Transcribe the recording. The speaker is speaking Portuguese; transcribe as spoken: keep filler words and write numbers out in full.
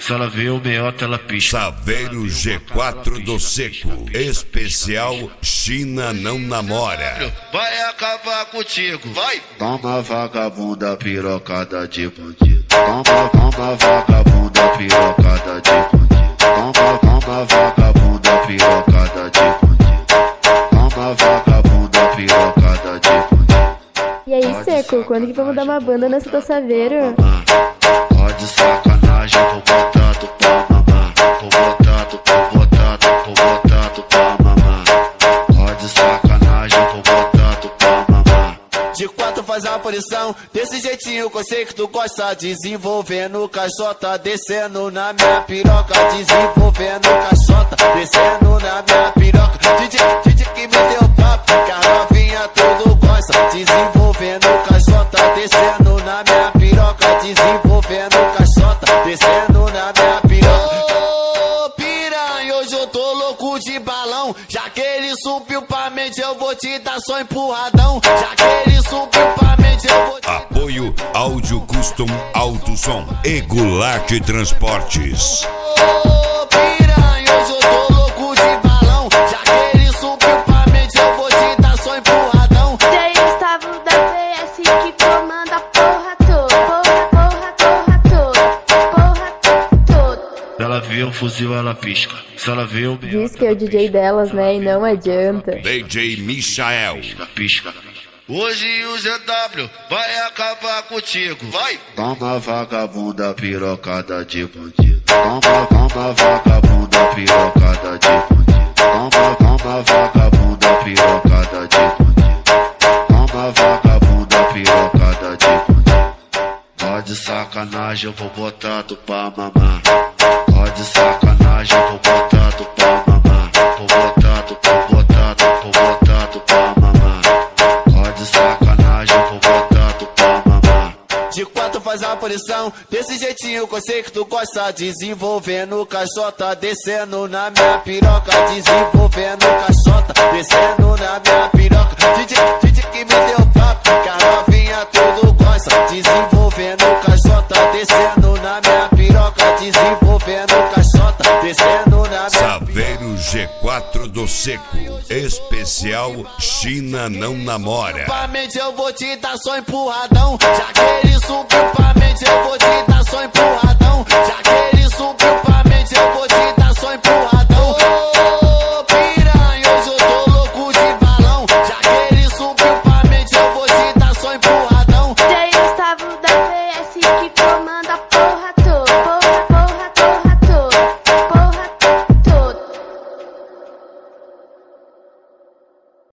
Se ela vê o meiota, ela pisca. Saveiro G quatro do Seco, especial China não namora. Vai acabar contigo, vai! Toma vagabunda pirocada de bandido. Toma, toma vagabunda pirocada de bandido. Toma, toma vagabunda pirocada de bandido. Toma vagabunda pirocada de bandido. E aí, Seco, quando que vamos dar uma banda nessa do Saveiro? Pode sacanagem, vou botar tu pra mamar. Vou botar tu, vou botar tu, vou botar tu pra mamar. Pode sacanagem, vou botar tu pra mamar. De quatro faz a posição, desse jeitinho que eu sei que tu gosta. Desenvolvendo caixota, descendo na minha piroca. Desenvolvendo caixota, descendo na minha piroca. DJ, DJ que me deu papo, que a novinha tudo gosta. Desenvolvendo caixota, descendo na minha piroca. Desenvolvendo caixota, descendo na minha piroca. Ô piranha, hoje eu tô louco de balão. Já que ele subiu pra mente, eu vou te dar só empurradão. Já que ele subiu pra mente, eu vou te dar... Apoio Áudio Custom Alto Som e Goulart Transportes. Ô piranha, hoje eu tô louco de balão. Já que ele subiu pra mente, eu vou te dar só empurradão. E aí, Gustavo da V S que comanda a porra toda. Porra, porra, porra toda. Porra toda. Se ela vê o fuzil, ela pisca. Se ela vê o meiota, Diz que é o D J delas, né? E não adianta. D J Michael. pisca, pisca. Hoje o G W vai acabar contigo, vai! Toma vagabunda pirocada de bandido. Toma, toma vagabunda pirocada de bandido. Toma, toma vagabunda pirocada de bandido. Toma vagabunda pirocada de bandido. Pode sacanagem, eu vou botar tu pra mamar. Pode sacanagem, eu vou botar tu pra mamar. Vou botar tu, vou botar tu, vou botar tu pra mamar. Pode sacanagem, eu vou botar tu pra mamar. De quatro faz a posição, desse jeitinho que eu sei que tu gosta. Desenvolvendo caixota, descendo na minha piroca. Desenvolvendo caixota, descendo na minha piroca. DJ, DJ que me deu papo, que a novinha tudo gosta. Desenvolvendo caixota, descendo na minha piroca. Desenvolvendo caixota, descendo na minha piroca. Saveiro G quatro do Seco, especial China não namora. Pra mente eu vou te dar só empurradão. Já que ele subiu pra mente, eu vou te dar só empurradão.